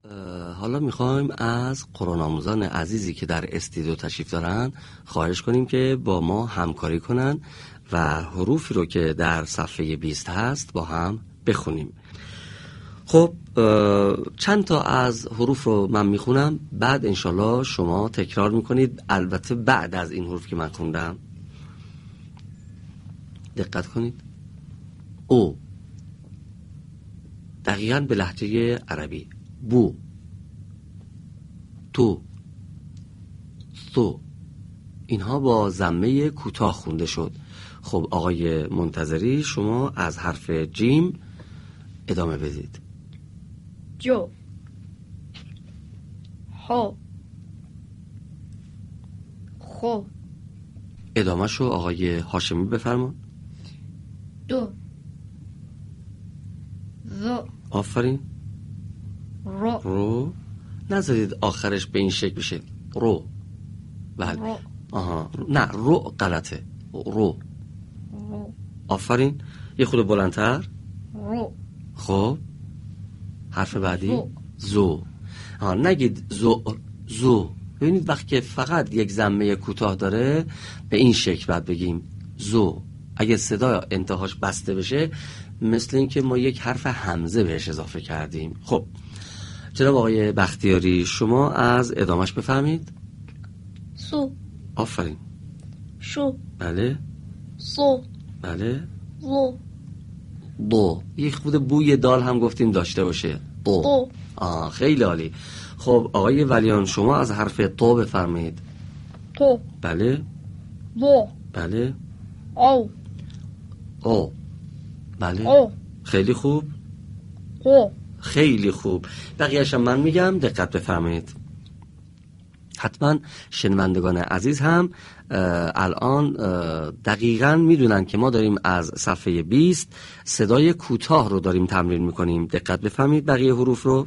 حالا میخوایم از قرآن آموزان عزیزی که در استودیو تشریف دارن خواهش کنیم که با ما همکاری کنن و حروفی رو که در صفحه 20 هست با هم بخونیم. خب چند تا از حروف رو من میخونم، بعد انشالله شما تکرار میکنید، البته بعد از این حروف که من خوندم. دقت کنید. او دقیقاً به لهجه عربی. بو، تو، ثو، اینها با ضمه کوتاه خونده شد. خب آقای منتظری شما از حرف جیم ادامه بدید. جو، هو، خو. ادامه شو آقای هاشمی بفرمان. دو، ذو، آفرین. رو نذارید آخرش به این شکل بشه. رو. بله. رو. آها. نه رو غلطه. رو. رو. آفرین. یه خود بلندتر. رو. خب حرف بعدی زو. زو. نگید زو زو. ببینید وقتی که فقط یک ضمه کوتاه داره به این شکل باید بگیم زو. اگه صدا انتهاش بسته بشه مثل این که ما یک حرف همزه بهش اضافه کردیم. خب جناب آقای بختیاری شما از ادامش بفهمید. سو، آفرین. شو، بله. سو، بله. ذو، دو. یک خود بوی دال هم گفتیم داشته باشه. دو. خیلی عالی. خب آقای ولیان شما از حرف تو بفرمایید. تو، بله. ذو، بله. او، او. بله. او، خیلی خوب. او. خیلی خوب. بقیه‌اش من میگم دقت بفرمایید. حتما شنوندگان عزیز هم الان دقیقاً میدونن که ما داریم از صفحه 20 صدای کوتاه رو داریم تمرین میکنیم. دقت بفهمید بقیه حروف رو.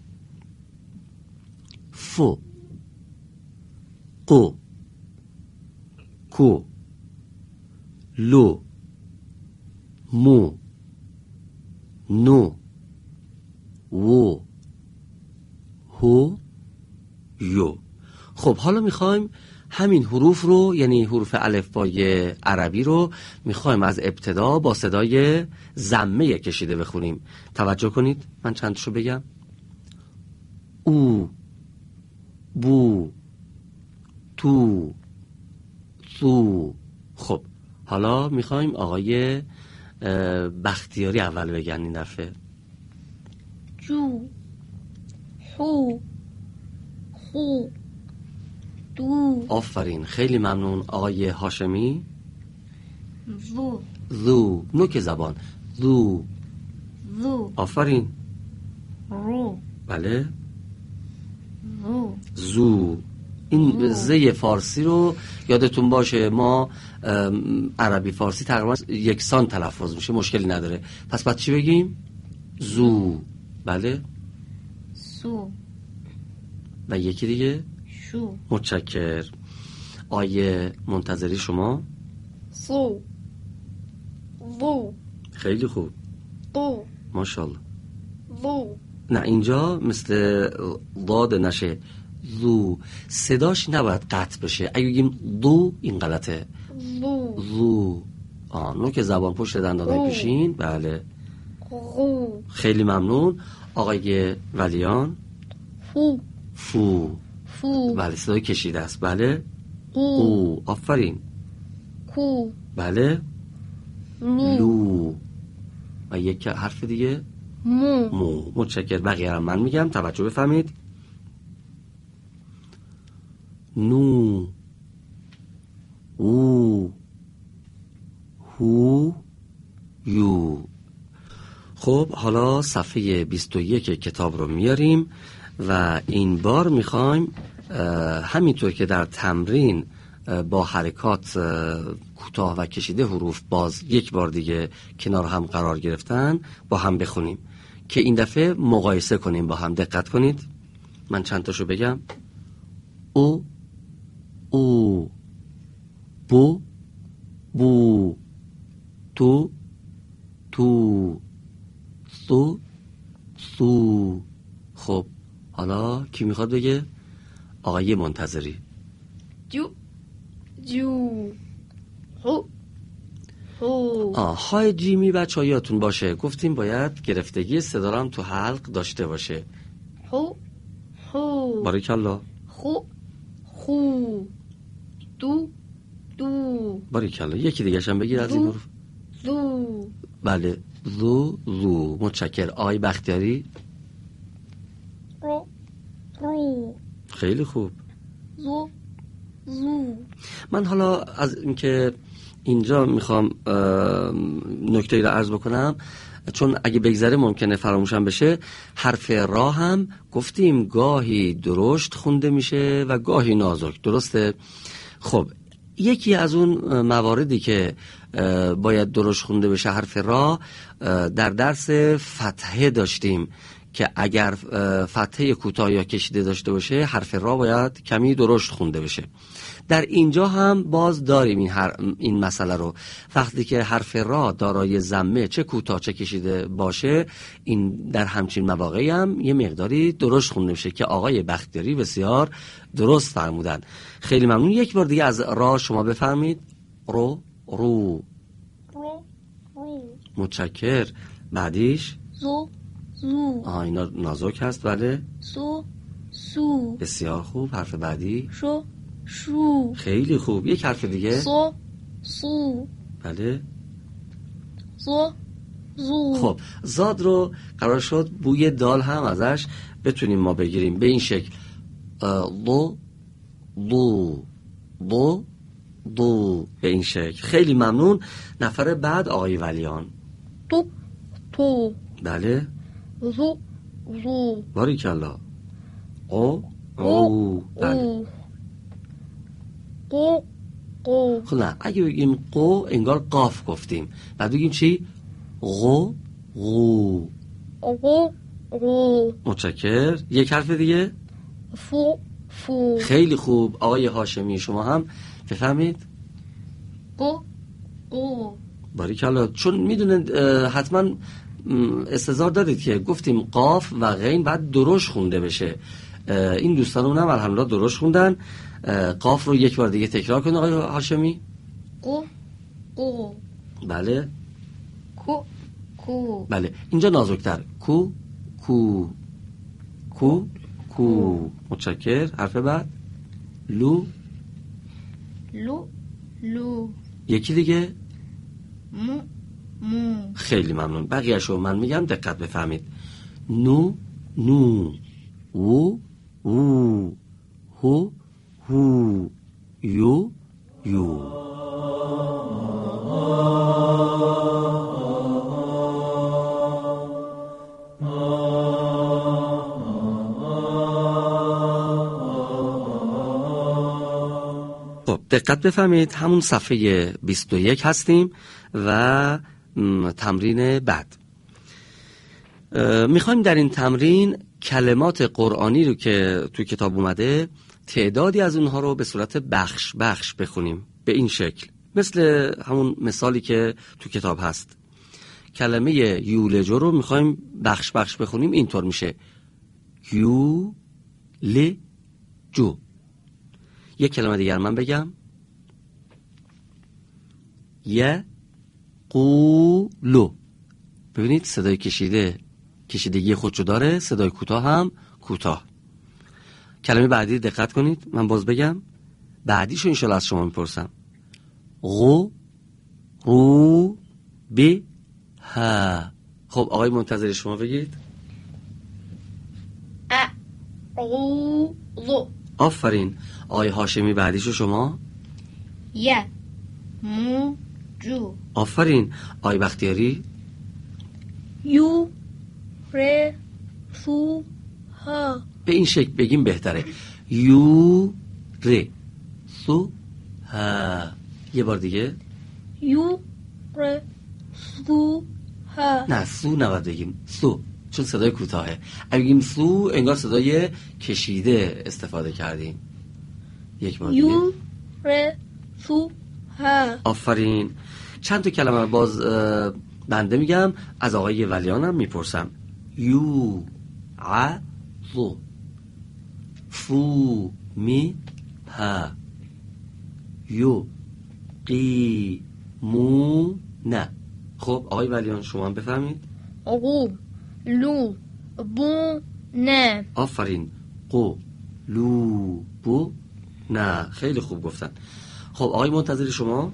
فو، قو، کو، لو، مو، نو، و، هو، یو. خب حالا میخوایم همین حروف رو، یعنی حروف الفبای عربی رو میخوایم از ابتدا با صدای ضمه کشیده بخونیم. توجه کنید من چندشو بگم. او، بو، تو، ثو. خب حالا میخوایم آقای بختیاری اول بگن این دفعه. جو، حو، خو، دو. آفرین. خیلی ممنون. آقای هاشمی. ذو، ذو. نوک زبان. ذو. ذو. آفرین. رو، بله. ذو. زو. این زی فارسی رو یادتون باشه ما عربی فارسی تقریبا یکسان تلفظ میشه، مشکلی نداره. پس بعد چی بگیم؟ زو. بله. سو، و یکی دیگه؟ شو. متشکر. آیه منتظری شما؟ سو، ذو، خیلی خوب. دو، ماشاءالله. ذو. نه اینجا مثل ضاد نشه. ذو. صداش نباید قطع بشه. اگه بگیم ذو این غلطه. ذو، ذو. نوک زبان پشت دندانهای پیشین. بله. غو. خیلی ممنون. آقای ولیان. فو، فو. فو. بله صدای کشیده است. بله. او، او. آفرین. کو. بله. نو، لو. و یک حرف دیگه مو. مو. متشکر. بقیه هم من میگم توجه بفهمید. نو، او، هو، یو. خب حالا صفحه 21 کتاب رو میاریم و این بار میخوایم همینطور که در تمرین با حرکات کوتاه و کشیده حروف باز یک بار دیگه کنار هم قرار گرفتن با هم بخونیم که این دفعه مقایسه کنیم با هم. دقت کنید من چند تاشو بگم. او، او، بو، بو، تو، تو، ثو، ثو. خب حالا کی میخواد بگه؟ آقای منتظری. جو جو هو هو های جیمی بچه‌ها یادتون باشه گفتیم باید گرفتگی صدا رو هم تو حلق داشته باشه. هو هو باریکالله. خو خو دو دو باریکالله. یکی دیگه هم بگیر از این دو. حروف. دو بله. زو. متشکر. آقای بختیاری. رو رو خیلی خوب. زو زو من حالا از اینکه اینجا میخوام نکته‌ای رو عرض بکنم، چون اگه بگذره ممکنه فراموشم بشه. حرف را هم گفتیم گاهی درشت خونده میشه و گاهی نازک، درسته؟ خب یکی از اون مواردی که باید درشت خونده بشه حرف را در درس فتحه داشتیم که اگر فتحه کوتاه یا کشیده داشته باشه حرف را باید کمی درشت خونده بشه. در اینجا هم باز داریم این مسئله رو. وقتی که حرف را دارای ضمه چه کوتاه چه کشیده باشه، این در همچین مواقعی هم یه مقداری درشت خونده میشه که آقای بختیاری بسیار درست فرمودن. خیلی ممنون. یک بار دیگه از را شما بفرمید. رو. رو متشکر. بعدیش زو زو اینا نازک هست. بله. سو سو بسیار خوب. حرف بعدی. شو شو خیلی خوب. یک حرف دیگه. سو سو بله. زو زو خب زاد رو قرار شد بوی دال هم ازش بتونیم ما بگیریم به این شکل. دو دو دو دو به این شکل. خیلی ممنون. نفر بعد آقای ولیان. تو تو بله. زو زو باریکالله. او بله. قو قو خب نه، اگه بگیم قو انگار قاف گفتیم. بعد بگیم چی؟ غو غو. قو قو متشکر. یک حرف دیگه. فو فو خیلی خوب. آقای هاشمی شما هم بفهمید. قو قو باریکالله. چون میدونید حتما استظهار دارید که گفتیم قاف و غین بعد درشت خونده بشه. این دوستانمون هم الحمدلله درشت خوندن. قاف رو یک بار دیگه تکرار کنید آقای هاشمی. قو قو بله. کو کو بله. اینجا نازکتر. کو کو کو کو. متشکر. حرف بعد. لو. لو لو یکی دیگه. مو مو خیلی ممنون. بقیه‌شو من میگم دقت بفهمید. نو نو. او او. هو هو. یو یو. خب دقت بفهمید. همون صفحه 21 هستیم و تمرین بعد میخوایم در این تمرین کلمات قرآنی رو که تو کتاب اومده تعدادی از اونها رو به صورت بخش بخش بخونیم به این شکل، مثل همون مثالی که تو کتاب هست. کلمه یولجو رو میخوایم بخش بخش بخونیم. اینطور میشه یولجو. یک کلمه دیگر من بگم. یقولو. ببینید صدای کشیدگی خودشو داره، صدای کوتاه هم کوتاه. کلمه بعدی دقت کنید، من باز بگم بعدیشو انشالله از شما میپرسم. غو رو بی ها. خب آقای منتظر شما بگید. اعوذ. آفرین. آقای هاشمی بعدیشو شما. یموجو. آفرین. آقای بختیاری. یو ر سو ها. به این شکل بگیم بهتره. یو ر سو ها. یه بار دیگه. یو ر سو ها. نه سو نباید بگیم، سو، چون صدای کوتاهه. اگه بگیم سو انگار صدای کشیده استفاده کردیم. یک بار دیگه. یو ر سو ها. آفرین. چند تا کلمه رو باز بنده میگم، از آقای ولیانم میپرسم. یو ع زو. فو می ها یو قی مو نه. خب آقای ولیان شما هم بفهمید. قو لو بو نه. آفرین. قو لو بو نه. خیلی خوب گفتن. خب آقای منتظری شما.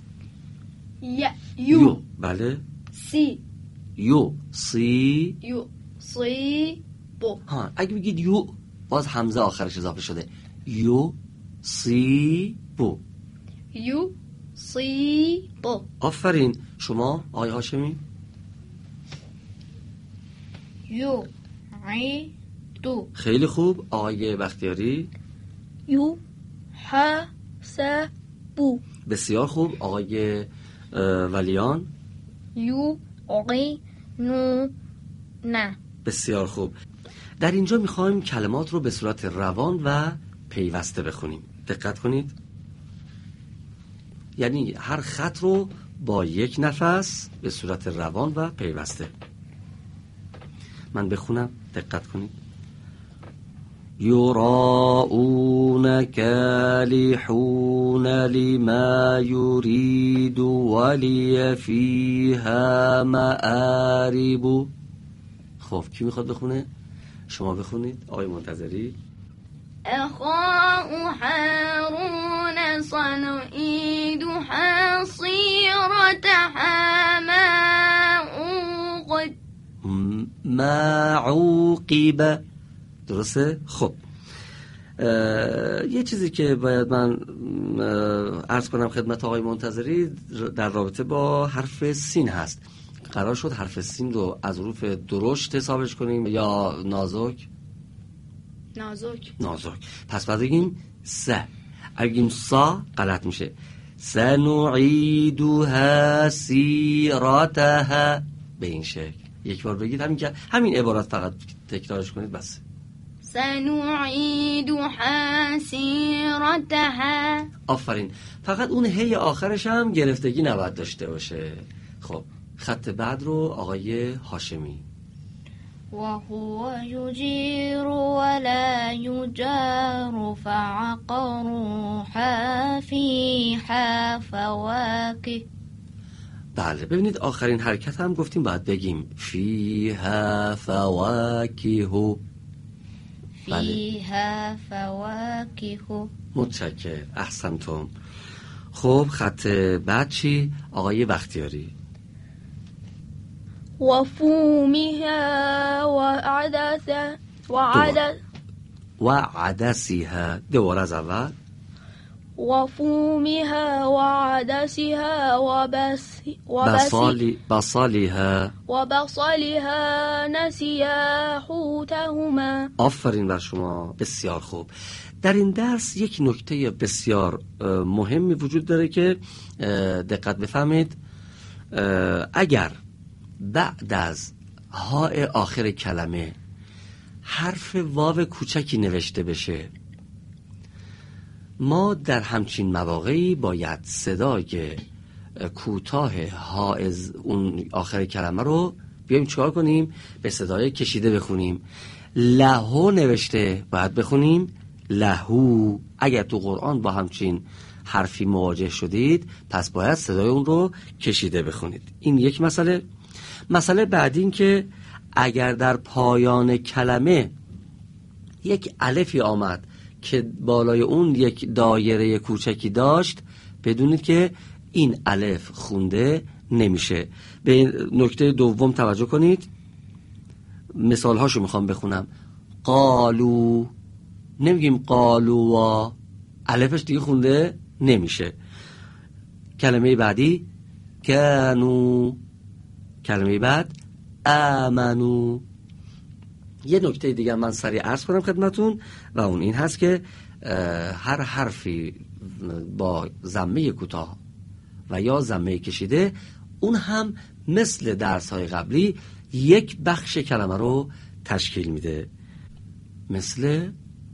یو بله. سی یو سی. یو سی بو. ها اگه بگید یو باز همزه آخرش اضافه شده. یو سی بو. یو سی بو. آفرین. شما آقای هاشمی. یو عی دو. خیلی خوب. آقای بختیاری. یو ح س بو. بسیار خوب. آقای ولیان. یو قی نو نه. بسیار خوب. در اینجا میخوایم کلمات رو به صورت روان و پیوسته بخونیم. دقت کنید. یعنی هر خط رو با یک نفس به صورت روان و پیوسته. من بخونم دقت کنید. یراؤون کالحون لما یرید ولی فیها مآرب. خب کی میخواد بخونه؟ شما بخونید آقای منتظری. أخاه حارون سنعيدها سيرتها معوقب. درسته؟ خب یه چیزی که باید من عرض کنم خدمت آقای منتظری در رابطه با حرف سین هست. قرار شد حرف سین رو از حروف درشت حسابش کنیم یا نازک؟ نازک. پس بعد بگیم س. اگه بگیم سا غلط میشه. سنعیدها سیرتها. به این شکل یک بار بگید. همین عبارت فقط تکرارش کنید بس. سنعیدها سیرتها. آفرین. فقط اون هی آخرش هم گرفتگی نباید داشته باشه. خب خط بعد رو آقای هاشمی. وهو يجير ولا يجار فعقروها فيها فواكه. بله ببینید آخرین حرکت هم گفتیم باید بگیم فیها فواکه. فیها فواکه. متشکرم. احسنتم. خب خط بعد چی آقای بختیاری؟ وفومها وعدسها. دوباره از اول. وفومها وعدسها وبصلها نسيا حوتهما. آفرین بر شما. بسیار خوب. در این درس یک نکته بسیار مهمی وجود داره که دقت بفهمید. اگر بعد از های آخر کلمه حرف واو کوچکی نوشته بشه، ما در همچین مواقعی باید صدای کوتاه ها از اون آخر کلمه رو بیایم چکار کنیم؟ به صدای کشیده بخونیم. لهو نوشته باید بخونیم لهو. اگر تو قرآن با همچین حرفی مواجه شدید پس باید صدای اون رو کشیده بخونید. این یک مسئله. مسئله بعدی این که اگر در پایان کلمه یک الفی آمد که بالای اون یک دایره کوچکی داشت، بدونید که این الف خونده نمیشه. به نکته دوم توجه کنید. مثال هاشو میخوام بخونم. قالو، نمیگیم قالوا، الفش دیگه خونده نمیشه. کلمه بعدی کانو، کلمه بعد آمنو. یه نکته دیگه من سریع عرض کنم خدمتون و اون این هست که هر حرفی با ضمه کوتاه و یا ضمه کشیده، اون هم مثل درس‌های قبلی یک بخش کلمه رو تشکیل میده. مثل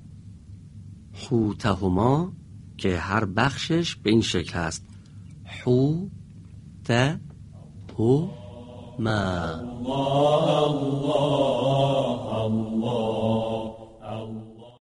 حوتهما که هر بخشش به این شکل هست. حو ته هو ما.